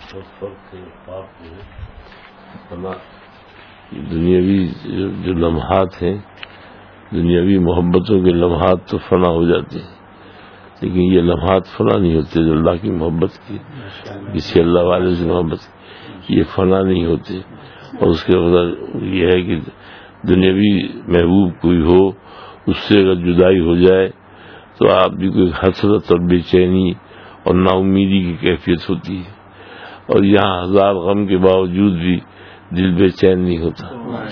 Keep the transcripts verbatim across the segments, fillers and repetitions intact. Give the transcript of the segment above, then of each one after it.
بہت فرق ہے پاک جو ہے فنا دنیاوی جو لمحات ہیں، دنیاوی محبتوں کے لمحات تو فنا ہو جاتے ہیں، لیکن یہ لمحات فنا نہیں ہوتے جو اللہ کی محبت کی، کسی اللہ والے سے محبت کی، یہ فنا نہیں ہوتے۔ اور اس کے بعد یہ ہے کہ دنیاوی محبوب کوئی ہو، اس سے اگر جدائی ہو جائے تو آپ بھی کوئی حسرت اور بے چینی اور نا امیدی کی کیفیت ہوتی ہے، اور یہاں ہزار غم کے باوجود بھی دل بے چین نہیں ہوتا،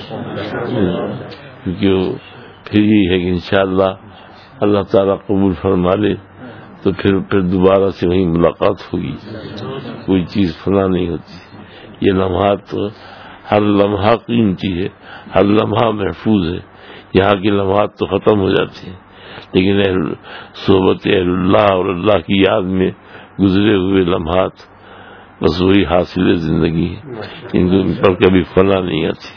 کیونکہ وہ پھر یہ ہے کہ انشاءاللہ اللہ تعالیٰ قبول فرما لے تو پھر پھر دوبارہ سے وہیں ملاقات ہوگی، کوئی چیز فنا نہیں ہوتی۔ یہ لمحات تو ہر لمحہ قیمتی ہے، ہر لمحہ محفوظ ہے، یہاں کے لمحات تو ختم ہو جاتے ہیں، لیکن اہل صحبت اہل اللہ اور اللہ کی یاد میں گزرے ہوئے لمحات بس وہی حاصل زندگی ہے، ان کو پر کبھی فنا نہیں آتی۔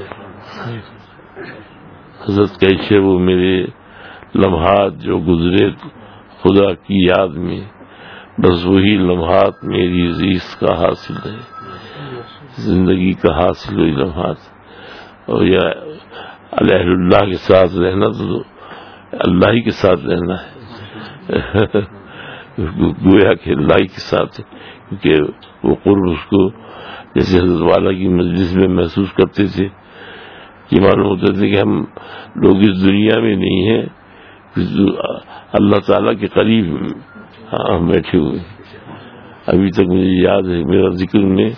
حضرت کیسے وہ میرے لمحات جو گزرے خدا کی یاد میں، بس وہی لمحات میری عزیز کا حاصل ہے، زندگی کا حاصل ہوئی لمحات۔ اور یا اہل اللہ کے ساتھ رہنا تو اللہ ہی کے ساتھ رہنا ہے، گویا کہ اللہ ہی کے ساتھ ہے، کیونکہ وہ قرب اس کو جیسے حضرت والا کی مجلس میں محسوس کرتے تھے کہ معلوم ہوتا تھا کہ ہم لوگ اس دنیا میں نہیں ہیں، اللہ تعالیٰ کے قریب ہم بیٹھے ہوئے۔ ابھی تک مجھے یاد ہے میرا ذکر میں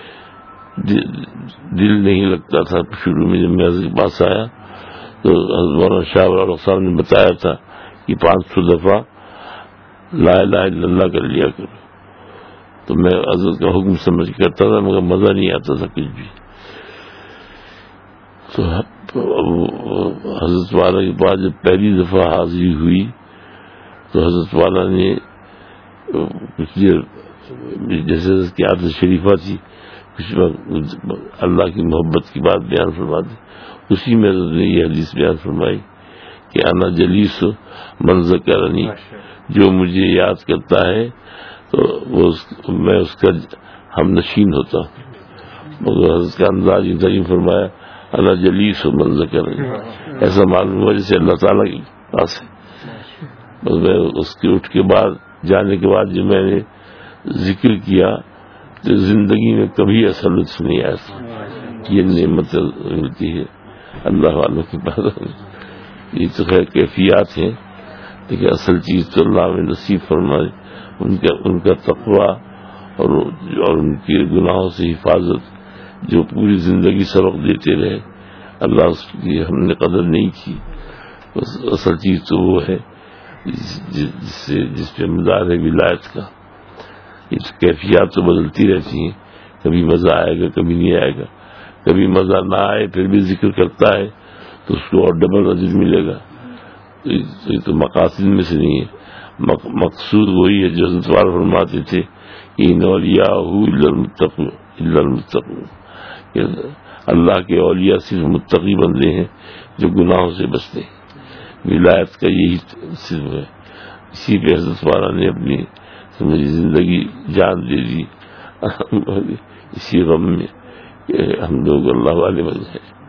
دل نہیں لگتا تھا، شروع میں جب میں حضرت کے پاس آیا تو حضرت مولانا شاہ ولی صاحب نے بتایا تھا کہ پانچ سو دفعہ لا الہ الا اللہ کر لیا کرو، تو میں حضرت کا حکم سمجھ کرتا تھا، مگر مزہ نہیں آتا تھا کچھ بھی۔ تو حضرت والا کے پاس جب پہلی دفعہ حاضری ہوئی تو حضرت والا نے کچھ دیر جیسے کی عادت شریفہ تھی، کچھ وقت اللہ کی محبت کی بات بیان فرما دی، اسی میں حضرت نے یہ حدیث بیان فرمائی کہ انا جلیس من ذکرنی، جو مجھے یاد کرتا ہے تو وہ میں اس کا ہم نشین ہوتا ہوں۔ مگر حضرت کا انداز یہ تعلیم فرمایا انا جلیس من ذکرنی، ایسا معلوم ہوا جیسے اللہ تعالیٰ کے پاس ہے۔ بس میں اس کے اٹھ کے بعد جانے کے بعد جو میں نے ذکر کیا تو زندگی میں کبھی ایسا لطف نہیں آیا۔ یہ نعمت ملتی ہے اللہ والوں کے پاس، یہ تو خیر کیفیات ہیں، لیکن اصل چیز تو اللہ میں نصیب فرمائے ان کا ان کا تقویٰ اور اور ان کے گناہوں سے حفاظت، جو پوری زندگی سبق دیتے رہے، اللہ اس کی ہم نے قدر نہیں کی۔ اصل چیز تو وہ ہے جس سے جس پہ مدار ہے ولایت کا۔ یہ کیفیات تو بدلتی رہتی ہیں، کبھی مزہ آئے گا کبھی نہیں آئے گا، کبھی مزہ نہ آئے پھر بھی ذکر کرتا ہے تو اس کو اور ڈبل اجر ملے گا۔ یہ تو مقاصد میں سے نہیں ہے، مقصود وہی ہے جو حضرت والا فرماتے تھے ان اولیاء الا المتقون الا المتقون، اللہ کے اولیاء صرف متقی بندے ہیں جو گناہوں سے بچتے ہیں۔ ولایت کا یہی صرف ہے، اسی پہ حضرت والا نے اپنی سمجھی زندگی جان دے دی، اسی غم میں کہ ہم لوگ اللہ والے بن گئے۔